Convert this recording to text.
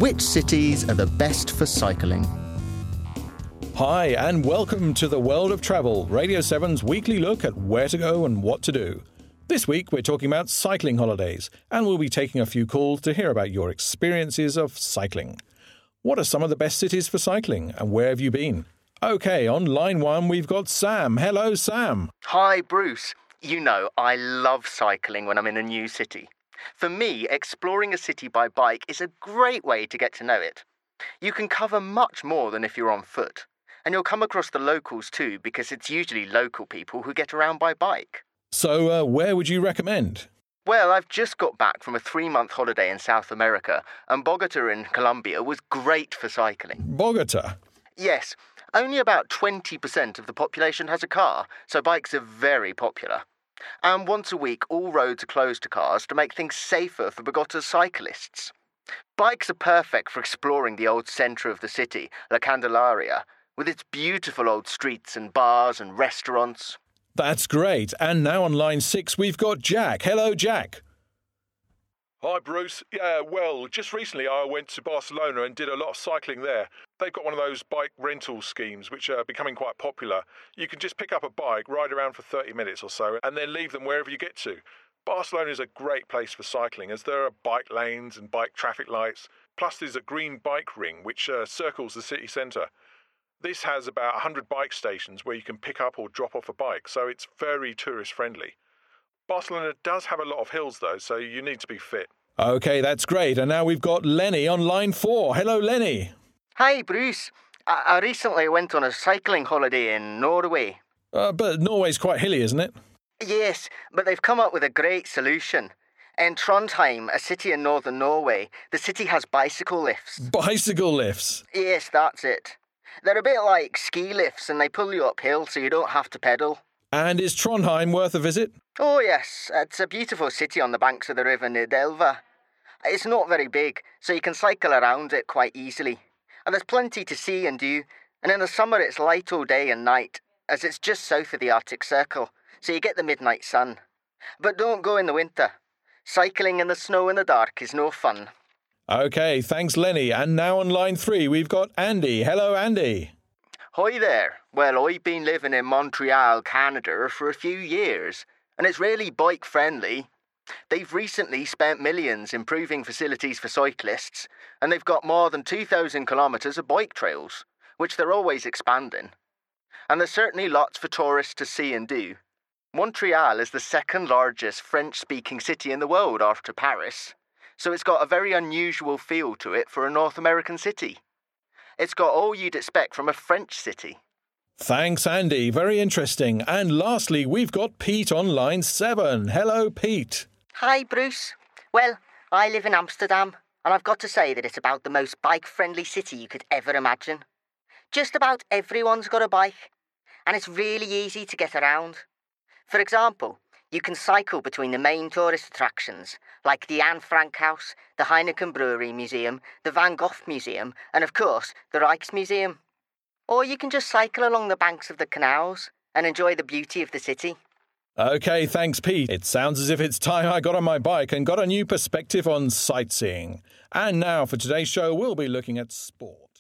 Which cities are the best for cycling? Hi, and welcome to the World of Travel, Radio 7's weekly look at where to go and what to do. This week we're talking about cycling holidays, and we'll be taking a few calls to hear about your experiences of cycling. What are some of the best cities for cycling, and where have you been? OK, on line one we've got Sam. Hello, Sam. Hi, Bruce. You know, I love cycling when I'm in a new city. For me, exploring a city by bike is a great way to get to know it. You can cover much more than if you're on foot. And you'll come across the locals too, because it's usually local people who get around by bike. So, where would you recommend? Well, I've just got back from a 3-month holiday in South America, and Bogota in Colombia was great for cycling. Bogota? Yes, only about 20% of the population has a car, so bikes are very popular. And once a week, all roads are closed to cars to make things safer for Bogota's cyclists. Bikes are perfect for exploring the old centre of the city, La Candelaria, with its beautiful old streets and bars and restaurants. That's great. And now on line 6 we've got Jack. Hello, Jack. Hi, Bruce. Yeah, well, just recently I went to Barcelona and did a lot of cycling there. They've got one of those bike rental schemes which are becoming quite popular. You can just pick up a bike, ride around for 30 minutes or so, and then leave them wherever you get to. Barcelona is a great place for cycling as there are bike lanes and bike traffic lights. Plus there's a green bike ring which circles the city centre. This has about 100 bike stations where you can pick up or drop off a bike, so it's very tourist friendly. Barcelona does have a lot of hills though, so you need to be fit. OK, that's great. And now we've got Lenny on line 4. Hello, Lenny. Hi, Bruce. I recently went on a cycling holiday in Norway. But Norway's quite hilly, isn't it? Yes, but they've come up with a great solution. In Trondheim, a city in northern Norway, the city has bicycle lifts. Bicycle lifts? Yes, that's it. They're a bit like ski lifts and they pull you uphill so you don't have to pedal. And is Trondheim worth a visit? Oh yes, it's a beautiful city on the banks of the river Nidelva. It's not very big, so you can cycle around it quite easily. And there's plenty to see and do, and in the summer it's light all day and night, as it's just south of the Arctic Circle, so you get the midnight sun. But don't go in the winter. Cycling in the snow in the dark is no fun. OK, thanks, Lenny. And now on line 3 we've got Andy. Hello, Andy. Hi there. Well, I've been living in Montreal, Canada for a few years, and it's really bike-friendly. They've recently spent millions improving facilities for cyclists, and they've got more than 2,000 kilometres of bike trails, which they're always expanding. And there's certainly lots for tourists to see and do. Montreal is the second largest French-speaking city in the world after Paris, so it's got a very unusual feel to it for a North American city. It's got all you'd expect from a French city. Thanks, Andy. Very interesting. And lastly, we've got Pete on line 7. Hello, Pete. Hi, Bruce. Well, I live in Amsterdam, and I've got to say that it's about the most bike-friendly city you could ever imagine. Just about everyone's got a bike, and it's really easy to get around. For example, you can cycle between the main tourist attractions, like the Anne Frank House, the Heineken Brewery Museum, the Van Gogh Museum, and of course, the Rijksmuseum. Or you can just cycle along the banks of the canals and enjoy the beauty of the city. OK, thanks, Pete. It sounds as if it's time I got on my bike and got a new perspective on sightseeing. And now for today's show, we'll be looking at sport.